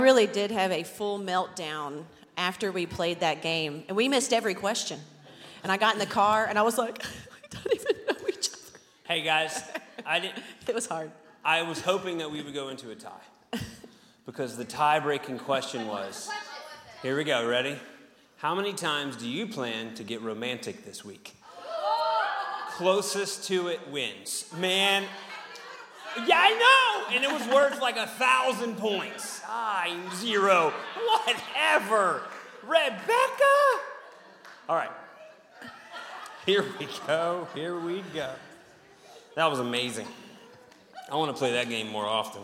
Really did have a full meltdown after we played that game, and we missed every question. And I got in the car, and I was like, we don't even know each other. Hey guys, It was hard. I was hoping that we would go into a tie, because the tie-breaking question was, here we go, ready? How many times do you plan to get romantic this week? Closest to it wins. Man, yeah, I know, and it was worth like 1,000 points. 0, whatever. Rebecca? All right. Here we go. That was amazing. I want to play that game more often.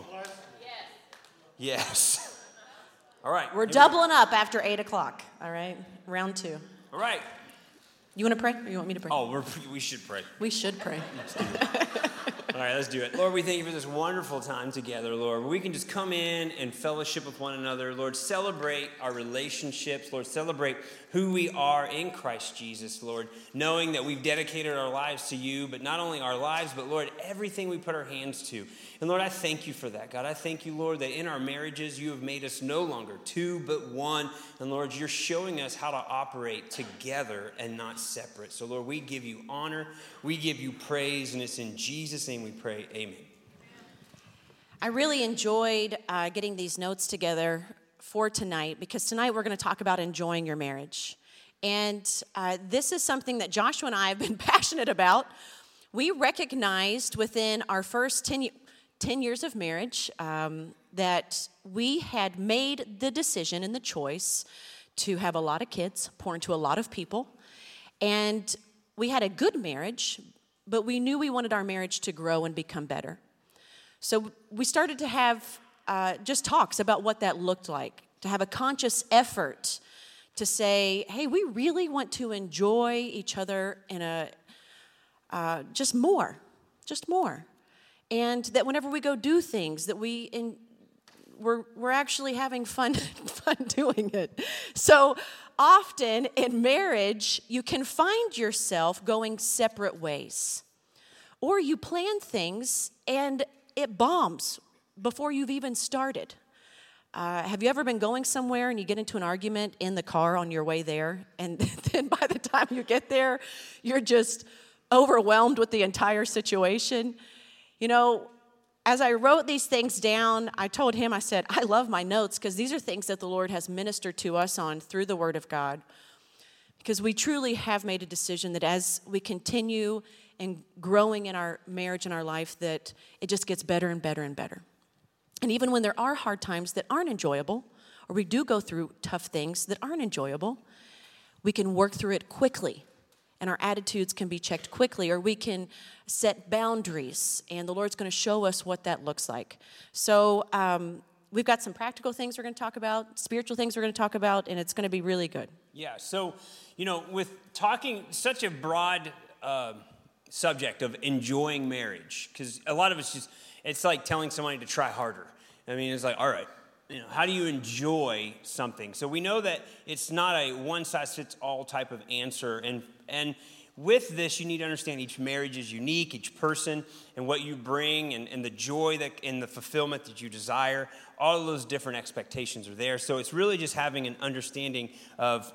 Yes. All right. We're doubling up after 8 o'clock, all right? Round 2. All right. You want to pray, or you want me to pray? Oh, we should pray. We should pray. All right, let's do it. Lord, we thank you for this wonderful time together, Lord, where we can just come in and fellowship with one another. Lord, celebrate our relationships. Lord, celebrate who we are in Christ Jesus, Lord, knowing that we've dedicated our lives to you, but not only our lives, but, Lord, everything we put our hands to. And, Lord, I thank you for that, God. I thank you, Lord, that in our marriages you have made us no longer two, but one. And, Lord, you're showing us how to operate together and not separate. So, Lord, we give you honor, we give you praise, and it's in Jesus' name we pray, amen. I really enjoyed getting these notes together for tonight, because tonight we're going to talk about enjoying your marriage. And this is something that Joshua and I have been passionate about. We recognized within our first 10 years of marriage that we had made the decision and the choice to have a lot of kids, pour into a lot of people. And we had a good marriage, but we knew we wanted our marriage to grow and become better. So we started to have just talks about what that looked like, to have a conscious effort to say, hey, we really want to enjoy each other in a just more. And that whenever we go do things, that we're actually having fun doing it. So often in marriage, you can find yourself going separate ways. Or you plan things and it bombs before you've even started. Have you ever been going somewhere and you get into an argument in the car on your way there, and then by the time you get there, you're just overwhelmed with the entire situation? You know, as I wrote these things down, I told him, I said, I love my notes because these are things that the Lord has ministered to us on through the Word of God. Because we truly have made a decision that as we continue and growing in our marriage and our life, that it just gets better and better and better. And even when there are hard times that aren't enjoyable, or we do go through tough things that aren't enjoyable, we can work through it quickly. And our attitudes can be checked quickly, or we can set boundaries, and the Lord's going to show us what that looks like. So we've got some practical things we're going to talk about, spiritual things we're going to talk about, and it's going to be really good. Yeah, so, with talking such a broad subject of enjoying marriage, because a lot of it's like telling somebody to try harder. I mean, it's like, all right, how do you enjoy something? So we know that it's not a one-size-fits-all type of answer, and with this, you need to understand each marriage is unique, each person, and what you bring, and the joy and the fulfillment that you desire. All of those different expectations are there. So it's really just having an understanding of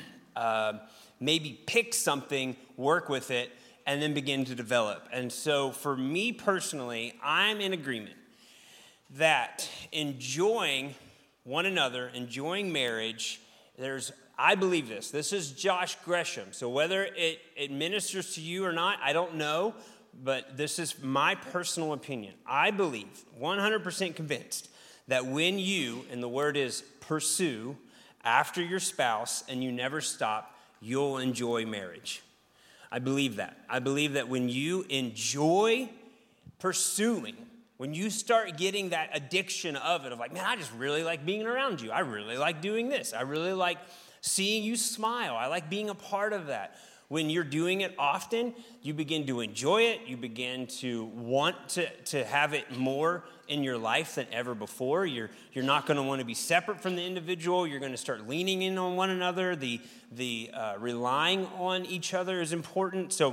maybe pick something, work with it, and then begin to develop. And so for me personally, I'm in agreement that enjoying one another, enjoying marriage, I believe this. This is Josh Gresham. So whether it ministers to you or not, I don't know, but this is my personal opinion. I believe, 100% convinced, that when you, and the word is pursue, after your spouse and you never stop, you'll enjoy marriage. I believe that. I believe that when you enjoy pursuing, when you start getting that addiction of it, of like, man, I just really like being around you. I really like doing this. I really like seeing you smile. I like being a part of that. When you're doing it often, you begin to enjoy it. You begin to want to have it more in your life than ever before. You're not going to want to be separate from the individual. You're going to start leaning in on one another. The relying on each other is important. So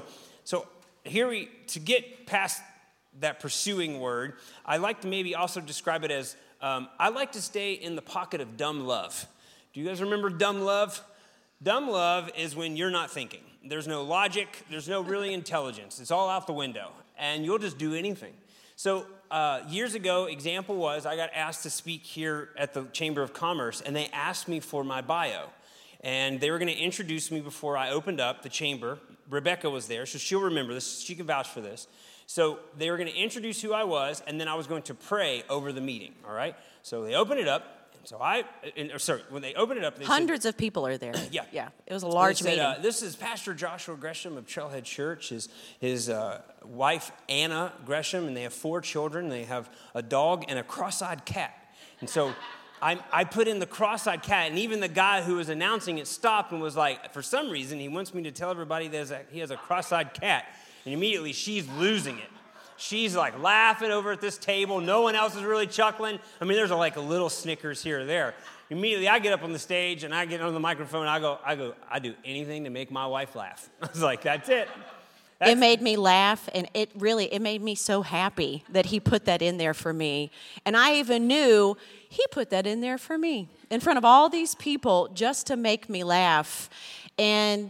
to get past that pursuing word, I like to maybe also describe it as I like to stay in the pocket of dumb love. Do you guys remember dumb love? Dumb love is when you're not thinking. There's no logic. There's no really intelligence. It's all out the window. And you'll just do anything. So years ago, example was I got asked to speak here at the Chamber of Commerce, and they asked me for my bio. And they were going to introduce me before I opened up the chamber. Rebecca was there, so she'll remember this. She can vouch for this. So they were going to introduce who I was, and then I was going to pray over the meeting, all right? So they opened it up. So when they opened it up, they Hundreds of people are there. Yeah. It was a large meeting. This is Pastor Joshua Gresham of Trailhead Church, his wife, Anna Gresham, and they have 4 children. They have a dog and a cross-eyed cat. And so I put in the cross-eyed cat, and even the guy who was announcing it stopped and was like, for some reason, he wants me to tell everybody that he has a cross-eyed cat. And immediately, she's losing it. She's like laughing over at this table. No one else is really chuckling. I mean, there's like a little snickers here or there. Immediately, I get up on the stage and I get on the microphone. And I do anything to make my wife laugh. I was like, that's it. It made me laugh, and it made me so happy that he put that in there for me. And I even knew he put that in there for me in front of all these people just to make me laugh. And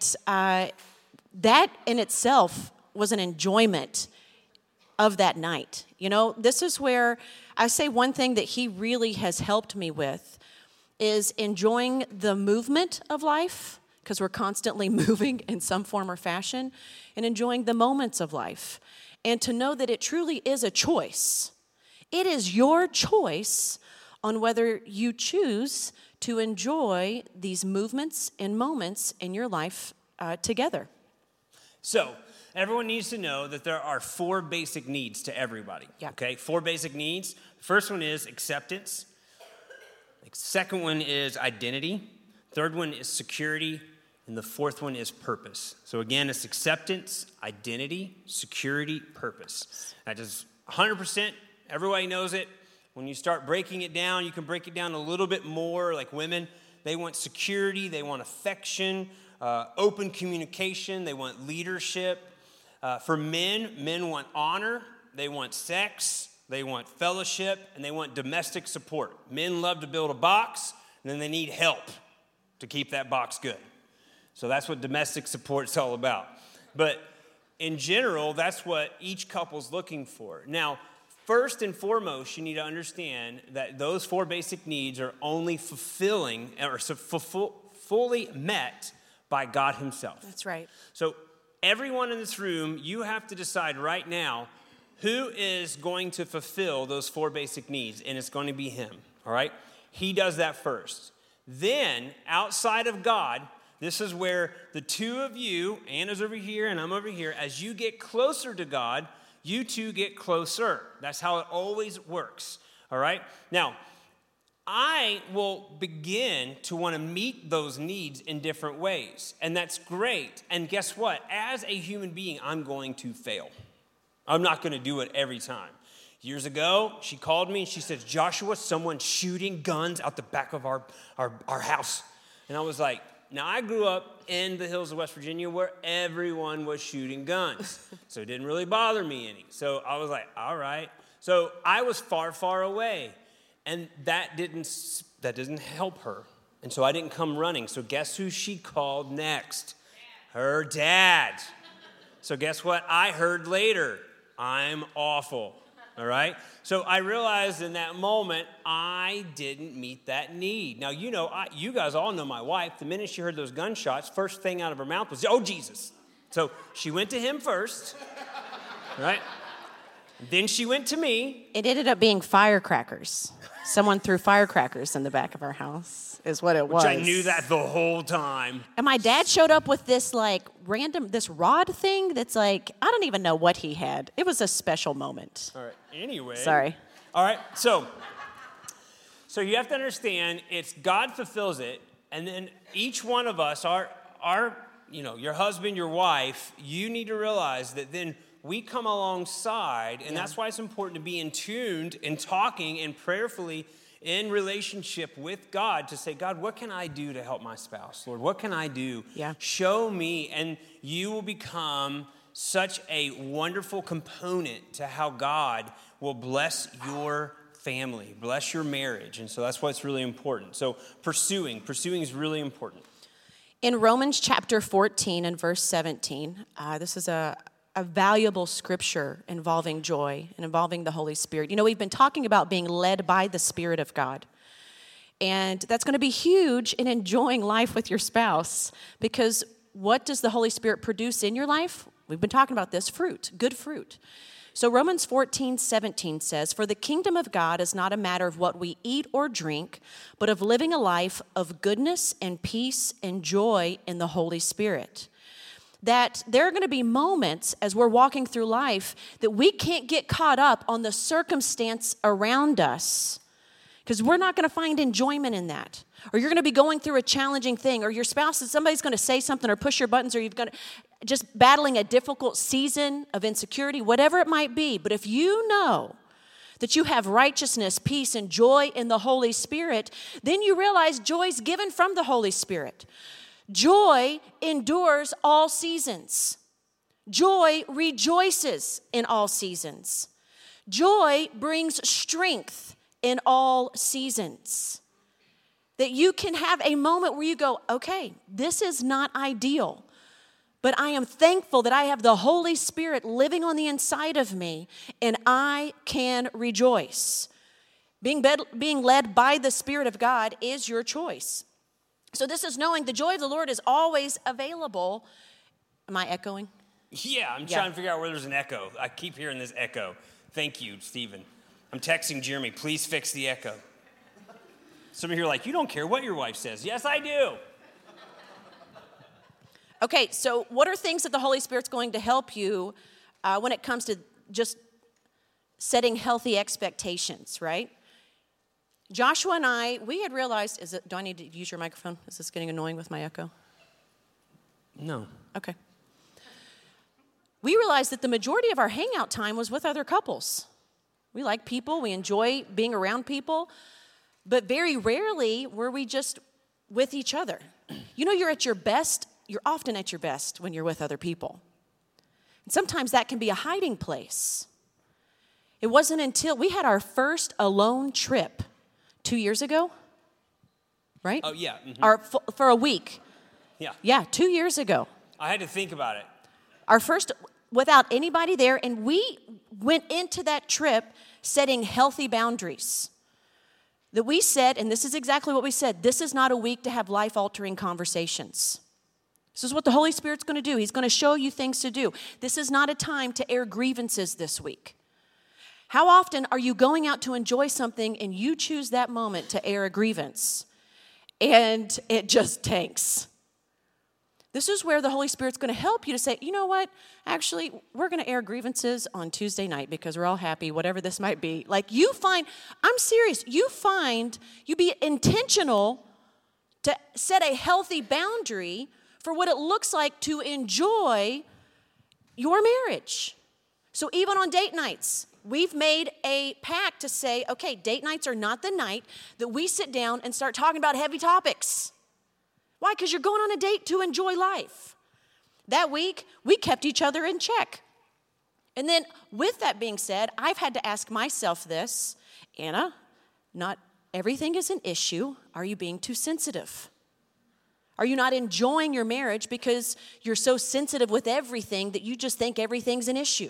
that in itself was an enjoyment of that night. You know, this is where I say one thing that he really has helped me with is enjoying the movement of life, because we're constantly moving in some form or fashion, and enjoying the moments of life. And to know that it truly is a choice. It is your choice on whether you choose to enjoy these movements and moments in your life together. So, everyone needs to know that there are 4 basic needs to everybody. Yeah. Okay, 4 basic needs. The first one is acceptance. The second one is identity. Third one is security. And the fourth one is purpose. So again, it's acceptance, identity, security, purpose. That is 100%. Everybody knows it. When you start breaking it down, you can break it down a little bit more. Like women, they want security, they want affection, open communication, they want leadership. For men want honor, they want sex, they want fellowship, and they want domestic support. Men love to build a box, and then they need help to keep that box good. So that's what domestic support is all about. But in general, that's what each couple's looking for. Now, first and foremost, you need to understand that those 4 basic needs are only fully met by God himself. That's right. So everyone in this room, you have to decide right now who is going to fulfill those 4 basic needs, and it's going to be him, all right? He does that first. Then, outside of God, this is where the 2 of you, Anna's over here and I'm over here, as you get closer to God, you 2 get closer. That's how it always works, all right? Now, I will begin to want to meet those needs in different ways, and that's great. And guess what? As a human being, I'm going to fail. I'm not going to do it every time. Years ago, she called me and she said, Joshua, someone's shooting guns out the back of our house. And I was like, now I grew up in the hills of West Virginia where everyone was shooting guns. So it didn't really bother me any. So I was like, all right. So I was far, far away. And that didn't help her. And so I didn't come running. So guess who she called next? Her dad. So guess what I heard later? I'm awful. All right? So I realized in that moment, I didn't meet that need. Now, you guys all know my wife. The minute she heard those gunshots, first thing out of her mouth was, oh, Jesus. So she went to him first, right? Then she went to me. It ended up being firecrackers. Someone threw firecrackers in the back of our house, is what it was. Which I knew that the whole time. And my dad showed up with this this rod thing that's I don't even know what he had. It was a special moment. All right. Anyway. Sorry. All right. So you have to understand, it's God fulfills it, and then each one of us, your husband, your wife, you need to realize that then we come alongside, and that's why it's important to be in tuned and talking and prayerfully in relationship with God to say, God, what can I do to help my spouse? Lord, what can I do? Yeah. Show me, and you will become such a wonderful component to how God will bless your family, bless your marriage. And so that's what's really important. So pursuing is really important. In Romans chapter 14 and verse 17, this is a valuable scripture involving joy and involving the Holy Spirit. You know, we've been talking about being led by the Spirit of God. And that's going to be huge in enjoying life with your spouse, because what does the Holy Spirit produce in your life? We've been talking about this, fruit, good fruit. So Romans 14:17 says, "For the kingdom of God is not a matter of what we eat or drink, but of living a life of goodness and peace and joy in the Holy Spirit." That there are going to be moments as we're walking through life that we can't get caught up on the circumstance around us, because we're not going to find enjoyment in that. Or you're going to be going through a challenging thing, or your spouse, somebody's going to say something or push your buttons, or you've got just battling a difficult season of insecurity, whatever it might be. But if you know that you have righteousness, peace, and joy in the Holy Spirit, then you realize joy is given from the Holy Spirit. Joy endures all seasons. Joy rejoices in all seasons. Joy brings strength in all seasons. That you can have a moment where you go, okay, this is not ideal, but I am thankful that I have the Holy Spirit living on the inside of me, and I can rejoice. Being led by the Spirit of God is your choice. So this is knowing the joy of the Lord is always available. Am I echoing? Yeah, I'm trying to figure out where there's an echo. I keep hearing this echo. Thank you, Stephen. I'm texting Jeremy, please fix the echo. Some of you are like, you don't care what your wife says. Yes, I do. Okay, so what are things that the Holy Spirit's going to help you when it comes to just setting healthy expectations, right? Joshua and I, we had realized, do I need to use your microphone? Is this getting annoying with my echo? No. Okay. We realized that the majority of our hangout time was with other couples. We like people, we enjoy being around people, but very rarely were we just with each other. You know, you're often at your best when you're with other people. And sometimes that can be a hiding place. It wasn't until we had our first alone trip 2 years ago, right? Oh, yeah. Mm-hmm. Or for a week. Yeah. Yeah, 2 years ago. I had to think about it. Our first, without anybody there, and we went into that trip setting healthy boundaries. That we said, and this is exactly what we said, this is not a week to have life-altering conversations. This is what the Holy Spirit's going to do. He's going to show you things to do. This is not a time to air grievances this week. How often are you going out to enjoy something and you choose that moment to air a grievance and it just tanks? This is where the Holy Spirit's going to help you to say, you know what, actually, we're going to air grievances on Tuesday night because we're all happy, whatever this might be. Like I'm serious, you be intentional to set a healthy boundary for what it looks like to enjoy your marriage. So even on date nights, we've made a pact to say, okay, date nights are not the night that we sit down and start talking about heavy topics. Why? Because you're going on a date to enjoy life. That week, we kept each other in check. And then with that being said, I've had to ask myself this, Anna, not everything is an issue. Are you being too sensitive? Are you not enjoying your marriage because you're so sensitive with everything that you just think everything's an issue?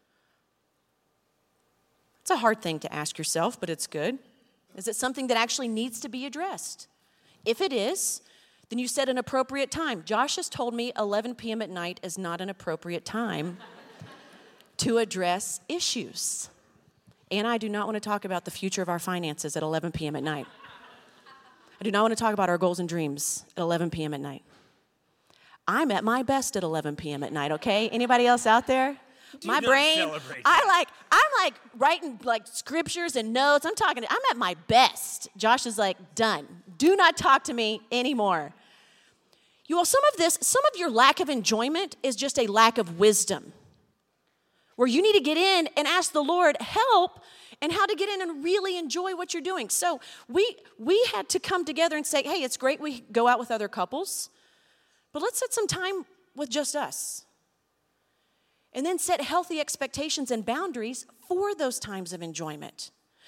It's a hard thing to ask yourself, but it's good. Is it something that actually needs to be addressed? If it is, then you set an appropriate time. Josh has told me 11 p.m. at night is not an appropriate time to address issues. And I do not want to talk about the future of our finances at 11 p.m. at night. I do not want to talk about our goals and dreams at 11 p.m. at night. I'm at my best at 11 p.m. at night, okay? Anybody else out there? My brain, I'm like writing like scriptures and notes. I'm at my best. Josh is like, done. Do not talk to me anymore. You all, some of your lack of enjoyment is just a lack of wisdom. Where you need to get in and ask the Lord help and how to get in and really enjoy what you're doing. So we had to come together and say, hey, it's great we go out with other couples, but let's set some time with just us. And then set healthy expectations and boundaries for those times of enjoyment.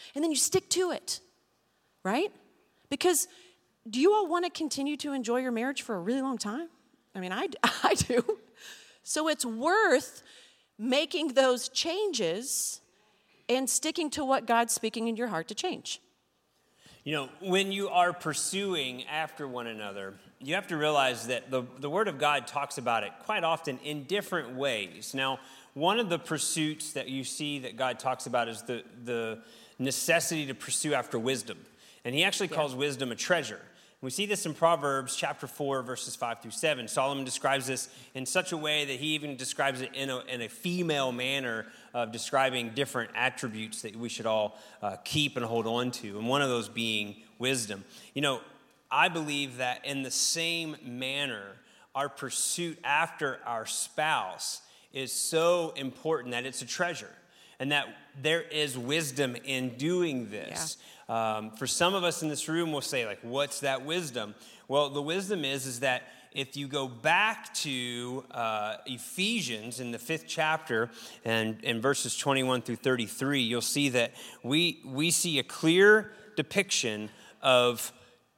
and then you stick to it, right? Because do you all want to continue to enjoy your marriage for a really long time? I mean, I do. So it's worth making those changes and sticking to what God's speaking in your heart to change. You know, when you are pursuing after one another, you have to realize that the Word of God talks about it quite often in different ways. Now, one of the pursuits that you see that God talks about is the necessity to pursue after wisdom. And he actually calls wisdom a treasure. We see this in Proverbs chapter 4, verses 5 through 7. Solomon describes this in such a way that he even describes it in a female manner of describing different attributes that we should all keep and hold on to, and one of those being wisdom. You know, I believe that in the same manner, our pursuit after our spouse is so important that it's a treasure, and that there is wisdom in doing this. For some of us in this room, we'll say, like, what's that wisdom? Well, the wisdom is that if you go back to Ephesians in the 5th chapter and in verses 21 through 33, you'll see that we see a clear depiction of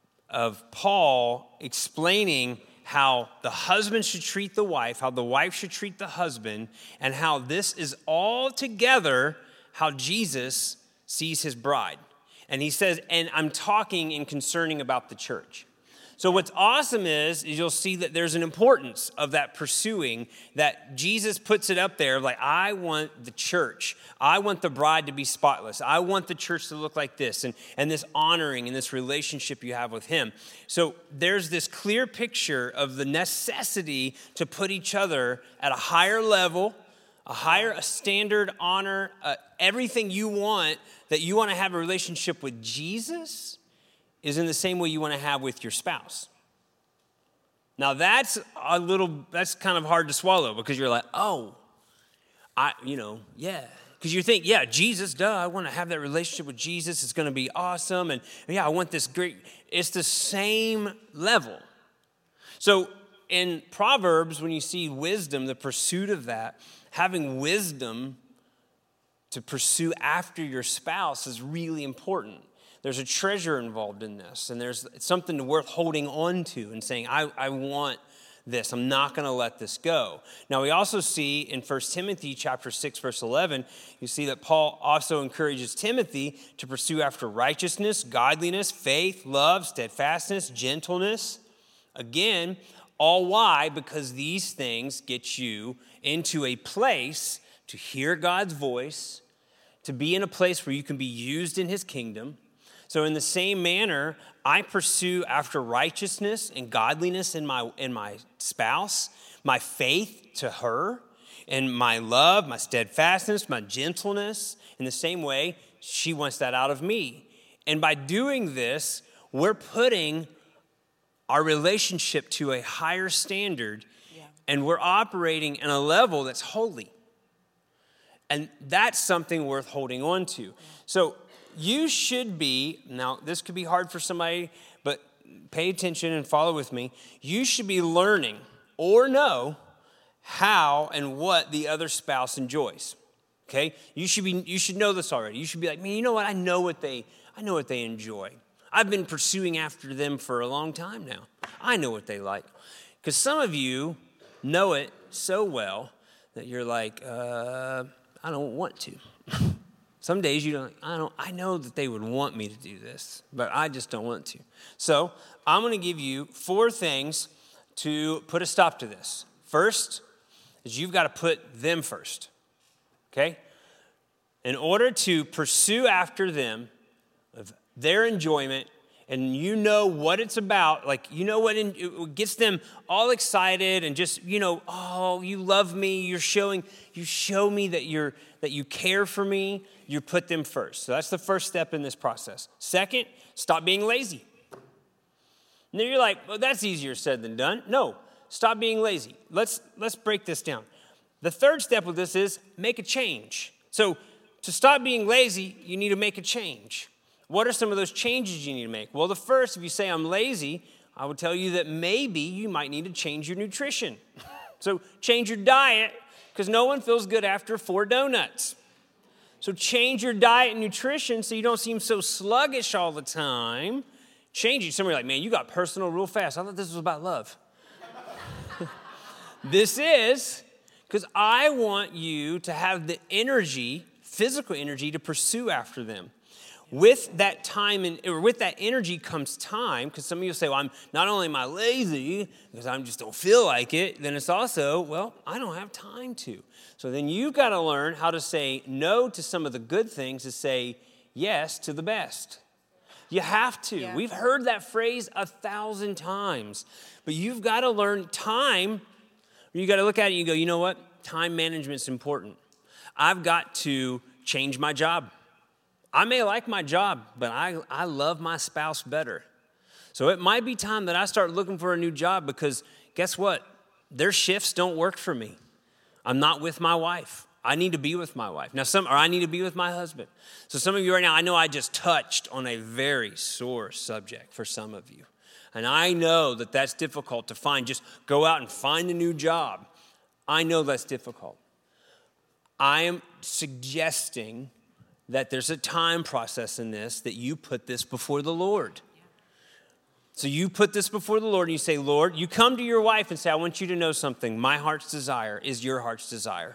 Paul explaining how the husband should treat the wife, how the wife should treat the husband, and how this is all together how Jesus sees his bride. And he says, and I'm talking and concerning about the church. So what's awesome is you'll see that there's an importance of that pursuing, that Jesus puts it up there, like, I want the church. I want the bride to be spotless. I want the church to look like this, and this honoring and this relationship you have with him. So there's this clear picture of the necessity to put each other at a higher level, a standard, honor, everything you want, that you want to have a relationship with Jesus is in the same way you want to have with your spouse. Now that's kind of hard to swallow, because you're like, because you think, Jesus, I want to have that relationship with Jesus. It's going to be awesome. And I want this great, it's the same level. So in Proverbs, when you see wisdom, the pursuit of that, having wisdom to pursue after your spouse is really important. There's a treasure involved in this, and it's something worth holding on to and saying, I want this. I'm not going to let this go. Now, we also see in 1 Timothy chapter 6, verse 11, you see that Paul also encourages Timothy to pursue after righteousness, godliness, faith, love, steadfastness, gentleness. Again, all why? Because these things get you into a place to hear God's voice, to be in a place where you can be used in his kingdom. So in the same manner, I pursue after righteousness and godliness in my spouse, my faith to her, and my love, my steadfastness, my gentleness. In the same way, she wants that out of me. And by doing this, we're putting our relationship to a higher standard, and we're operating in a level that's holy. And that's something worth holding on to. So you should be, now this could be hard for somebody, but pay attention and follow with me. You should be learning or know how and what the other spouse enjoys. Okay? You should know this already. You should be like, man, you know what? I know what they enjoy. I've been pursuing after them for a long time now. I know what they like. Because some of you know it so well that you're like, I don't want to. Some days I know that they would want me to do this, but I just don't want to. So I'm going to give you 4 things to put a stop to this. First is you've got to put them first, okay? In order to pursue after them, of their enjoyment, and you know what it's about, like you know what it gets them all excited and just, oh, you love me, you show me that you care for me, you put them first. So that's the first step in this process. Second, stop being lazy. Now you're like, well, that's easier said than done. No, stop being lazy. Let's break this down. The third step with this is make a change. So to stop being lazy, you need to make a change. What are some of those changes you need to make? Well, the first, if you say I'm lazy, I would tell you that maybe you might need to change your nutrition. So change your diet, because no one feels good after 4 donuts. So change your diet and nutrition so you don't seem so sluggish all the time. Change it. Somebody like, man, you got personal real fast. I thought this was about love. This is because I want you to have the energy, physical energy, to pursue after them. With that time or with that energy comes time, because some of you say, well, not only am I lazy because I just don't feel like it, then it's also, well, I don't have time to. So then you've got to learn how to say no to some of the good things to say yes to the best. You have to. Yeah. We've heard that phrase 1,000 times, but you've got to learn time. You got to look at it and you go, you know what? Time management's important. I've got to change my job. I may like my job, but I love my spouse better. So it might be time that I start looking for a new job because guess what? Their shifts don't work for me. I'm not with my wife. I need to be with my wife. Or I need to be with my husband. So some of you right now, I know I just touched on a very sore subject for some of you. And I know that that's difficult to find. Just go out and find a new job. I know that's difficult. I am suggesting that there's a time process in this, that you put this before the Lord. So you put this before the Lord and you say, Lord, you come to your wife and say, I want you to know something. My heart's desire is your heart's desire.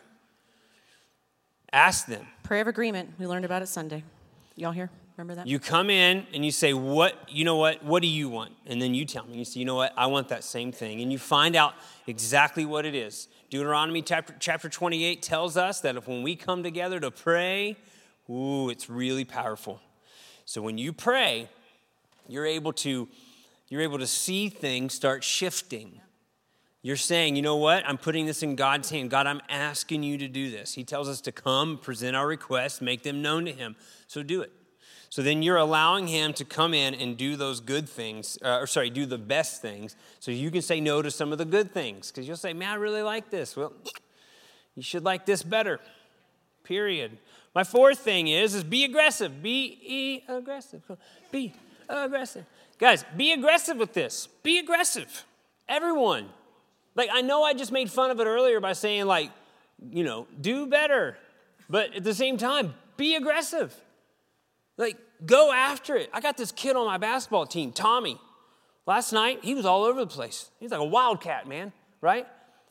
Ask them. Prayer of agreement. We learned about it Sunday. Y'all here? Remember that? You come in and you say, what do you want? And then you tell me. You say, you know what? I want that same thing. And you find out exactly what it is. Deuteronomy chapter 28 tells us that if when we come together to pray, it's really powerful. So when you pray, you're able to see things start shifting. You're saying, you know what? I'm putting this in God's hand. God, I'm asking you to do this. He tells us to come, present our requests, make them known to him. So do it. So then you're allowing him to come in and do those good things, do the best things, so you can say no to some of the good things. Because you'll say, man, I really like this. Well, you should like this better, period. My fourth thing is be aggressive. Be aggressive. Be aggressive. Guys, be aggressive with this. Be aggressive. Everyone. Like, I know I just made fun of it earlier by saying, do better. But at the same time, be aggressive. Like, go after it. I got this kid on my basketball team, Tommy. Last night, he was all over the place. He's like a wildcat, man, right?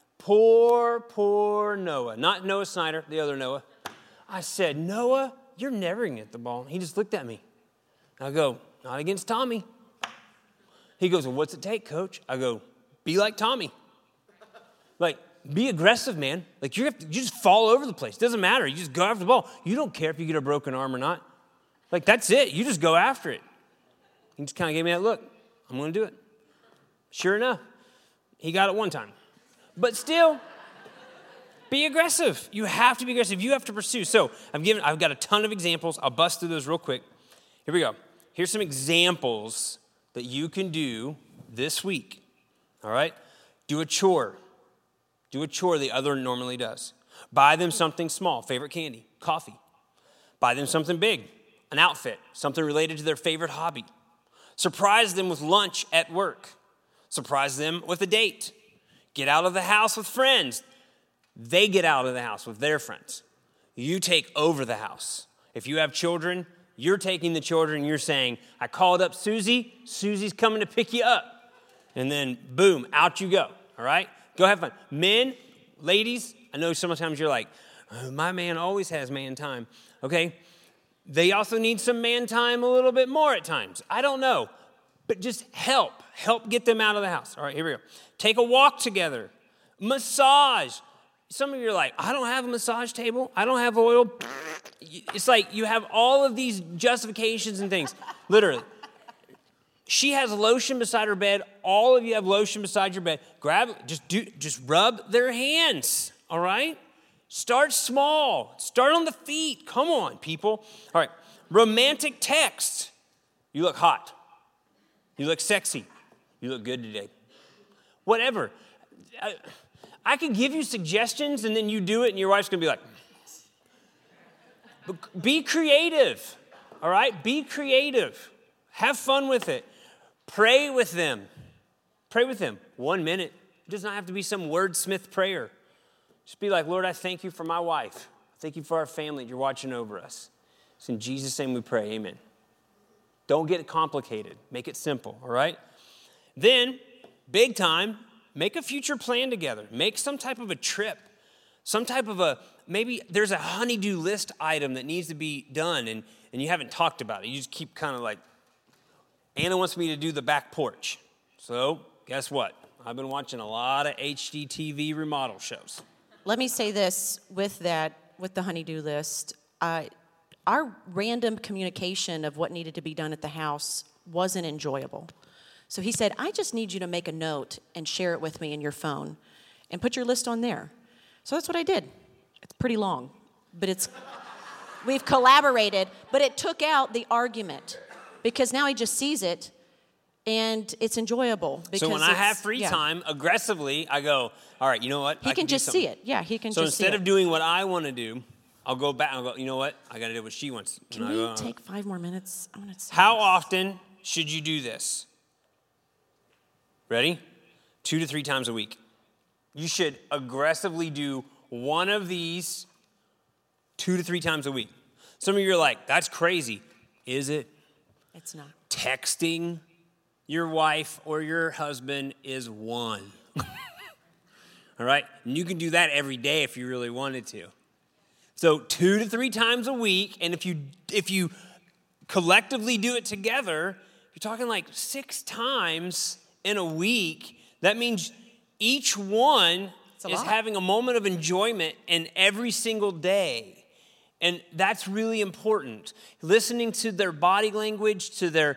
Poor Noah. Not Noah Snyder, the other Noah. I said, Noah, you're never going to get the ball. He just looked at me. I go, not against Tommy. He goes, well, what's it take, coach? I go, be like Tommy. Like, be aggressive, man. Like, you just fall over the place. It doesn't matter. You just go after the ball. You don't care if you get a broken arm or not. Like, that's it. You just go after it. He just kind of gave me that look. I'm going to do it. Sure enough, he got it one time. But still, be aggressive. You have to be aggressive. You have to pursue. So I've got a ton of examples. I'll bust through those real quick. Here we go. Here's some examples that you can do this week. All right? Do a chore. Do a chore the other normally does. Buy them something small, favorite candy, coffee. Buy them something big, an outfit, something related to their favorite hobby. Surprise them with lunch at work. Surprise them with a date. Get out of the house with friends. They get out of the house with their friends. You take over the house. If you have children, you're taking the children and you're saying, I called up Susie. Susie's coming to pick you up. And then, boom, out you go. All right? Go have fun. Men, ladies, I know sometimes you're like, oh, my man always has man time. Okay? They also need some man time a little bit more at times. I don't know. But just help. Help get them out of the house. All right, here we go. Take a walk together. Massage. Some of you are like, I don't have a massage table. I don't have oil. It's like you have all of these justifications and things. Literally. She has lotion beside her bed. All of you have lotion beside your bed. Grab it. Just rub their hands. All right? Start small. Start on the feet. Come on, people. All right. Romantic text. You look hot. You look sexy. You look good today. Whatever. I can give you suggestions and then you do it and your wife's going to be like, but be creative. All right? Be creative. Have fun with it. Pray with them. Pray with them. 1 minute. It does not have to be some wordsmith prayer. Just be like, Lord, I thank you for my wife. I Thank you for our family. You're watching over us. It's in Jesus' name we pray. Amen. Don't get it complicated. Make it simple, all right? Then, big time, make a future plan together. Make some type of a trip. Some type of maybe there's a honey-do list item that needs to be done and you haven't talked about it. You just keep kind of like, Anna wants me to do the back porch. So, guess what? I've been watching a lot of HGTV remodel shows. Let me say this with the honey-do list. Our random communication of what needed to be done at the house wasn't enjoyable. So he said, I just need you to make a note and share it with me in your phone and put your list on there. So that's what I did. It's pretty long, but we've collaborated, but it took out the argument because now he just sees it and it's enjoyable. So when I have free time, aggressively, I go, all right, you know what? He can just see it. Yeah, he can just see it. So instead of doing what I want to do, I'll go back and I'll go, you know what? I got to do what she wants. Can we take 5 more minutes? I want to. How often should you do this? Ready? 2 to 3 times a week. You should aggressively do one of these 2 to 3 times a week. Some of you are like, that's crazy. Is it? It's not. Texting your wife or your husband is one. All right? And you can do that every day if you really wanted to. So 2 to 3 times a week, and if you collectively do it together, you're talking like 6 times in a week. That means each one is having a moment of enjoyment in every single day. And that's really important. Listening to their body language, to their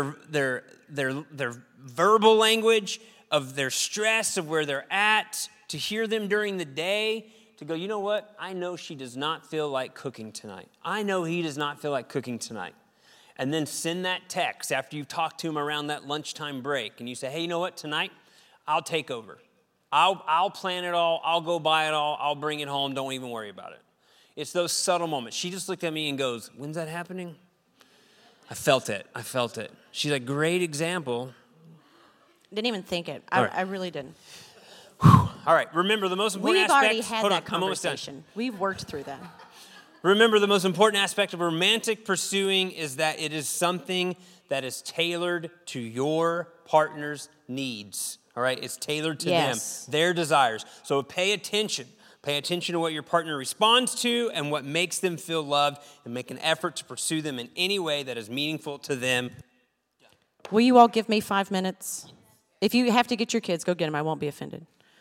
verbal language of their stress, of where they're at, to hear them during the day, to go, you know what? I know she does not feel like cooking tonight. I know he does not feel like cooking tonight. And then send that text after you've talked to him around that lunchtime break. And you say, hey, you know what? Tonight, I'll take over. I'll plan it all. I'll go buy it all. I'll bring it home. Don't even worry about it. It's those subtle moments. She just looked at me and goes, when's that happening? I felt it. She's a great example. Didn't even think it. I really didn't. All right, remember the most important aspect. We've already had that conversation. We've worked through that. Remember the most important aspect of romantic pursuing is that it is something that is tailored to your partner's needs. All right, it's tailored to them, their desires. So pay attention. Pay attention to what your partner responds to and what makes them feel loved, and make an effort to pursue them in any way that is meaningful to them. Will you all give me 5 minutes? If you have to get your kids, go get them. I won't be offended.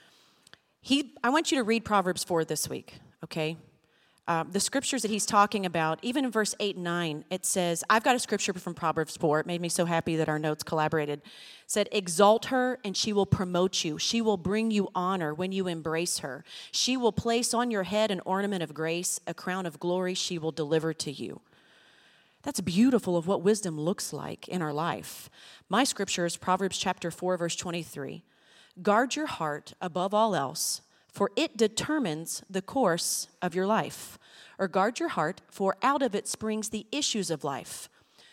I want you to read Proverbs 4 this week, okay? The scriptures that he's talking about, even in verse 8 and 9, it says, I've got a scripture from Proverbs 4. It made me so happy that our notes collaborated. It said, exalt her and she will promote you. She will bring you honor when you embrace her. She will place on your head an ornament of grace, a crown of glory she will deliver to you. That's beautiful of what wisdom looks like in our life. My scripture is Proverbs chapter 4, verse 23. Guard your heart above all else, for it determines the course of your life. Or guard your heart, for out of it springs the issues of life.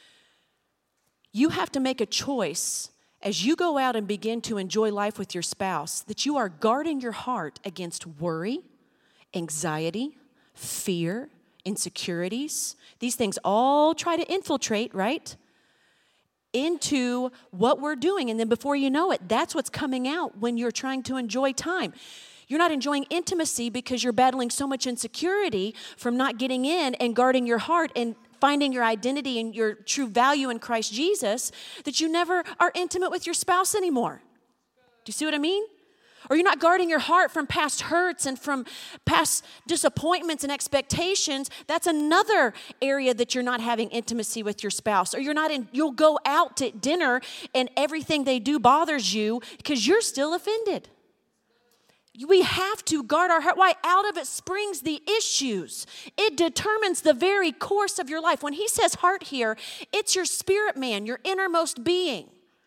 You have to make a choice as you go out and begin to enjoy life with your spouse that you are guarding your heart against worry, anxiety, fear, insecurities. These things all try to infiltrate, right, into what we're doing. And then before you know it, that's what's coming out when you're trying to enjoy time. You're not enjoying intimacy because you're battling so much insecurity from not getting in and guarding your heart and finding your identity and your true value in Christ Jesus that you never are intimate with your spouse anymore. Do you see what I mean? Or you're not guarding your heart from past hurts and from past disappointments and expectations. That's another area that you're not having intimacy with your spouse. Or you'll go out to dinner and everything they do bothers you because you're still offended. We have to guard our heart. Why? Out of it springs the issues. It determines the very course of your life. When he says heart here, it's your spirit man, your innermost being.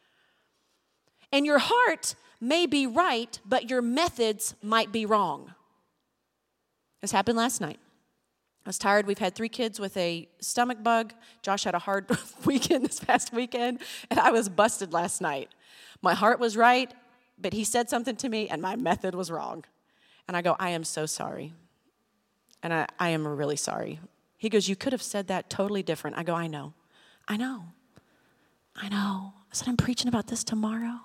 And your heart may be right, but your methods might be wrong. This happened last night. I was tired. We've had 3 kids with a stomach bug. Josh had a hard weekend this past weekend, and I was busted last night. My heart was right, but he said something to me, and my method was wrong. And I go, I am so sorry. And I am really sorry. He goes, you could have said that totally different. I go, I know. I said, I'm preaching about this tomorrow.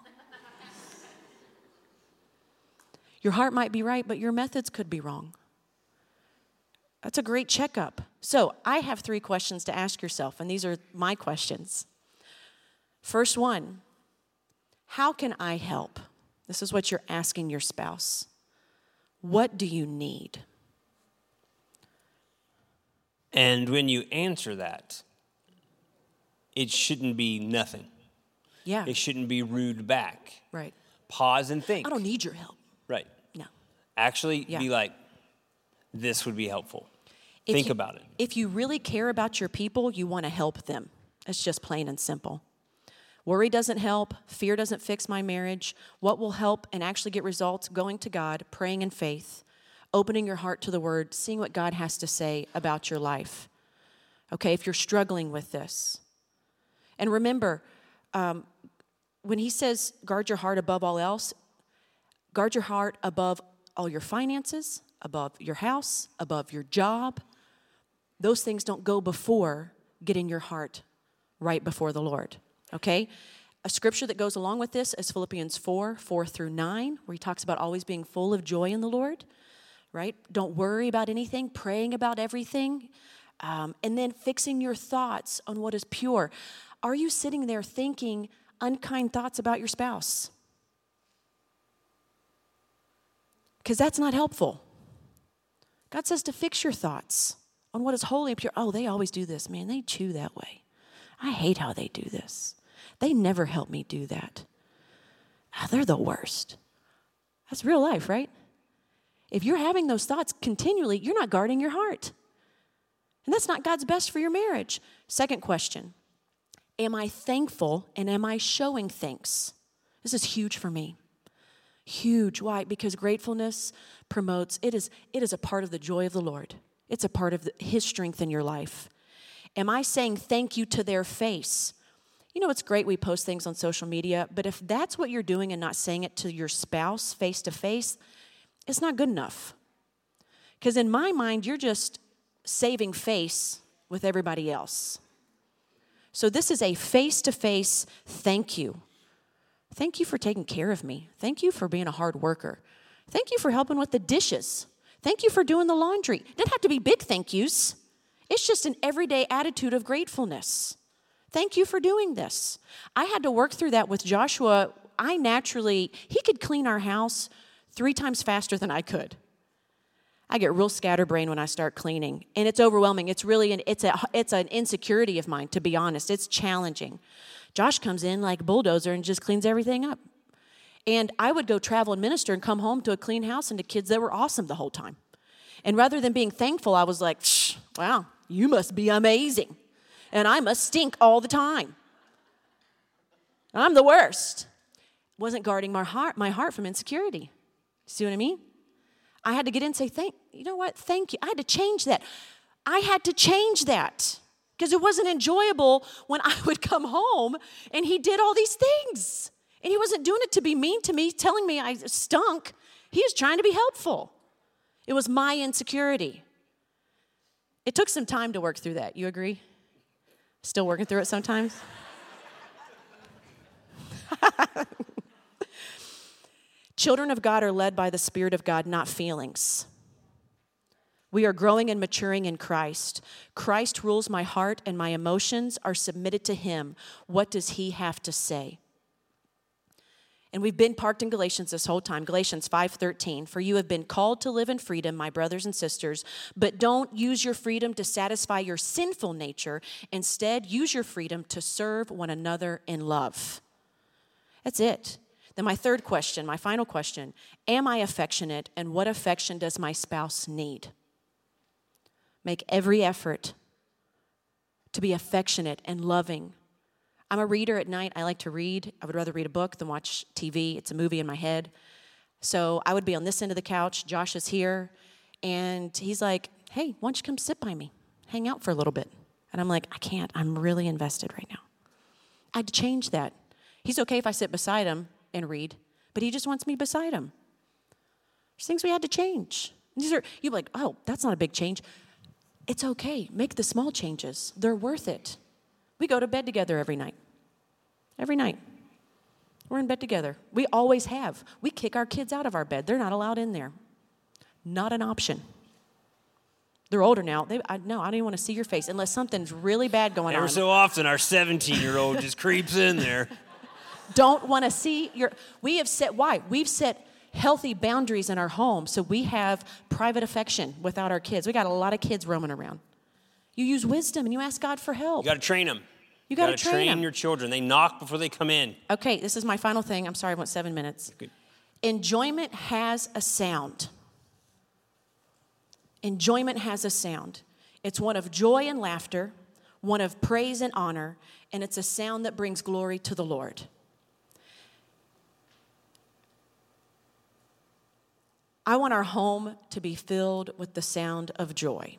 Your heart might be right, but your methods could be wrong. That's a great checkup. So I have 3 questions to ask yourself, and these are my questions. First one, how can I help? This is what you're asking your spouse. What do you need? And when you answer that, it shouldn't be nothing. Yeah. It shouldn't be rude back. Right. Pause and think. I don't need your help. Right. No. Actually, be like, this would be helpful. Think about it. If you really care about your people, you want to help them. It's just plain and simple. Worry doesn't help. Fear doesn't fix my marriage. What will help and actually get results? Going to God, praying in faith, opening your heart to the Word, seeing what God has to say about your life. Okay, if you're struggling with this. And remember, when he says guard your heart above all else, guard your heart above all your finances, above your house, above your job. Those things don't go before getting your heart right before the Lord, okay? A scripture that goes along with this is Philippians 4:4-9, where he talks about always being full of joy in the Lord, right? Don't worry about anything, praying about everything, and then fixing your thoughts on what is pure. Are you sitting there thinking unkind thoughts about your spouse? Because that's not helpful. God says to fix your thoughts on what is holy and pure. Oh, they always do this. Man, they chew that way. I hate how they do this. They never help me do that. Oh, they're the worst. That's real life, right? If you're having those thoughts continually, you're not guarding your heart. And that's not God's best for your marriage. Second question, am I thankful and am I showing thanks? This is huge for me. Huge. Why? Because gratefulness promotes, it is a part of the joy of the Lord. It's a part of his strength in your life. Am I saying thank you to their face? You know, it's great we post things on social media, but if that's what you're doing and not saying it to your spouse face to face, it's not good enough. Because in my mind, you're just saving face with everybody else. So this is a face-to-face thank you. Thank you for taking care of me. Thank you for being a hard worker. Thank you for helping with the dishes. Thank you for doing the laundry. It didn't have to be big thank yous. It's just an everyday attitude of gratefulness. Thank you for doing this. I had to work through that with Joshua. He could clean our house 3 times faster than I could. I get real scatterbrained when I start cleaning, and it's overwhelming. It's really it's an insecurity of mine, to be honest. It's challenging. Josh comes in like a bulldozer and just cleans everything up. And I would go travel and minister and come home to a clean house and to kids that were awesome the whole time. And rather than being thankful, I was like, wow, you must be amazing. And I must stink all the time. I'm the worst. Wasn't guarding my heart from insecurity. See what I mean? I had to get in and say, you know what? Thank you. I had to change that. Because it wasn't enjoyable when I would come home and he did all these things. And he wasn't doing it to be mean to me, telling me I stunk. He was trying to be helpful. It was my insecurity. It took some time to work through that. You agree? Still working through it sometimes? Children of God are led by the Spirit of God, not feelings. We are growing and maturing in Christ. Christ rules my heart and my emotions are submitted to him. What does he have to say? And we've been parked in Galatians this whole time. Galatians 5:13. For you have been called to live in freedom, my brothers and sisters, but don't use your freedom to satisfy your sinful nature. Instead, use your freedom to serve one another in love. That's it. Then my third question, my final question, am I affectionate and what affection does my spouse need? Make every effort to be affectionate and loving. I'm a reader at night. I like to read. I would rather read a book than watch TV. It's a movie in my head. So I would be on this end of the couch. Josh is here. And he's like, hey, why don't you come sit by me? Hang out for a little bit. And I'm like, I can't. I'm really invested right now. I had to change that. He's okay if I sit beside him and read, but he just wants me beside him. There's things we had to change. You'd be like, oh, that's not a big change. It's okay. Make the small changes. They're worth it. We go to bed together every night. Every night. We're in bed together. We always have. We kick our kids out of our bed. They're not allowed in there. Not an option. They're older now. I don't even want to see your face unless something's really bad going on. Ever so often, our 17-year-old just creeps in there. Don't want to see we have set, why? We've set healthy boundaries in our home so we have private affection without our kids. We got a lot of kids roaming around. You use wisdom and you ask God for help. You got to train them. You got to train them. your children. They knock before they come in. Okay, this is my final thing. I'm sorry, I went 7 minutes. Good. Enjoyment has a sound. Enjoyment has a sound. It's one of joy and laughter, one of praise and honor, and it's a sound that brings glory to the Lord. I want our home to be filled with the sound of joy.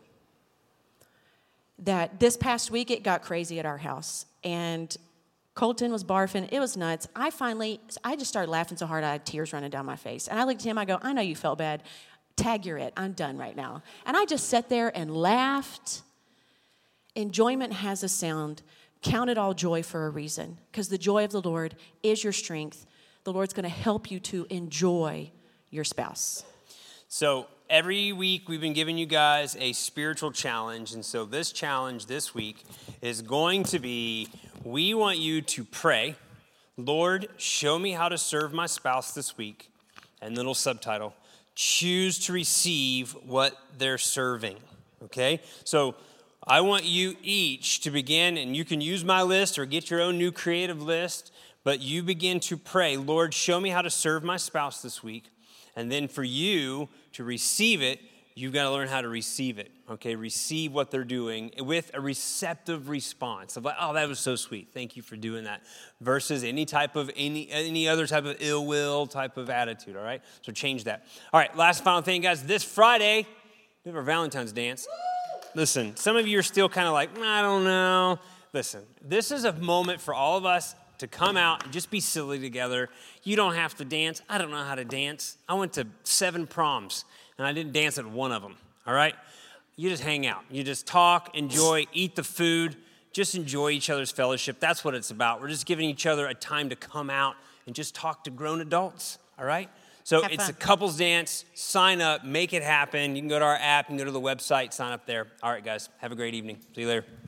That this past week, it got crazy at our house, and Colton was barfing. It was nuts. I just started laughing so hard I had tears running down my face. And I looked at him, I go, I know you felt bad. Tag, you're it. I'm done right now. And I just sat there and laughed. Enjoyment has a sound. Count it all joy for a reason, because the joy of the Lord is your strength. The Lord's going to help you to enjoy your spouse. So every week we've been giving you guys a spiritual challenge. And so this challenge this week is going to be, we want you to pray, Lord, show me how to serve my spouse this week. And little subtitle, choose to receive what they're serving, okay? So I want you each to begin, and you can use my list or get your own new creative list, but you begin to pray, Lord, show me how to serve my spouse this week. And then for you to receive it, you've got to learn how to receive it, okay? Receive what they're doing with a receptive response of like, oh, that was so sweet. Thank you for doing that. Versus any other type of ill will type of attitude, all right? So change that. All right, last final thing, guys. This Friday, we have our Valentine's dance. Listen, some of you are still kind of like, I don't know. Listen, this is a moment for all of us to come out and just be silly together. You don't have to dance. I don't know how to dance. I went to 7 proms, and I didn't dance at one of them, all right? You just hang out. You just talk, enjoy, eat the food, just enjoy each other's fellowship. That's what it's about. We're just giving each other a time to come out and just talk to grown adults, all right? So it's a couples dance. Sign up. Make it happen. You can go to our app. You can go to the website. Sign up there. All right, guys. Have a great evening. See you later.